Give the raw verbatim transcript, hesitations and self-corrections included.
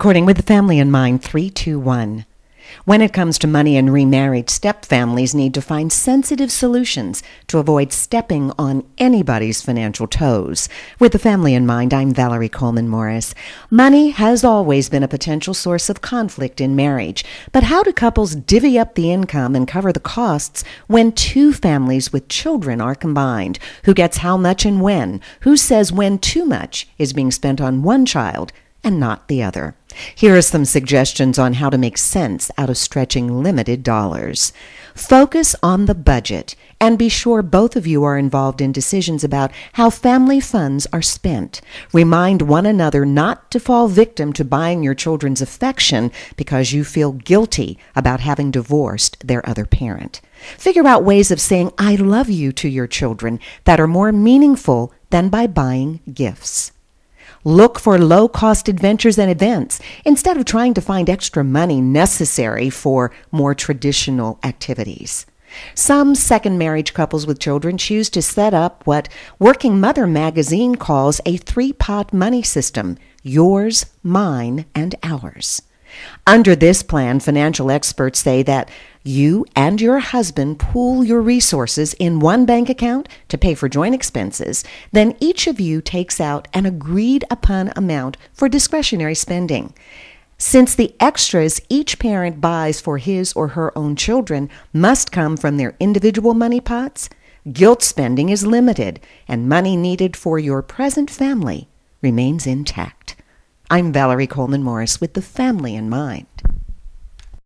Recording with the Family in Mind, three two one. When it comes to money and remarried, step families need to find sensitive solutions to avoid stepping on anybody's financial toes. With the Family in Mind, I'm Valerie Coleman Morris. Money has always been a potential source of conflict in marriage, but how do couples divvy up the income and cover the costs when two families with children are combined? Who gets how much and when? Who says when too much is being spent on one child and not the other? Here are some suggestions on how to make sense out of stretching limited dollars. Focus on the budget and be sure both of you are involved in decisions about how family funds are spent. Remind one another not to fall victim to buying your children's affection because you feel guilty about having divorced their other parent. Figure out ways of saying "I love you" to your children that are more meaningful than by buying gifts. Look for low-cost adventures and events instead of trying to find extra money necessary for more traditional activities. Some second marriage couples with children choose to set up what Working Mother magazine calls a three-pot money system: yours, mine, and ours. Under this plan, financial experts say that you and your husband pool your resources in one bank account to pay for joint expenses. Then each of you takes out an agreed-upon amount for discretionary spending. Since the extras each parent buys for his or her own children must come from their individual money pots, guilt spending is limited, and money needed for your present family remains intact. I'm Valerie Coleman Morris with the Family in Mind.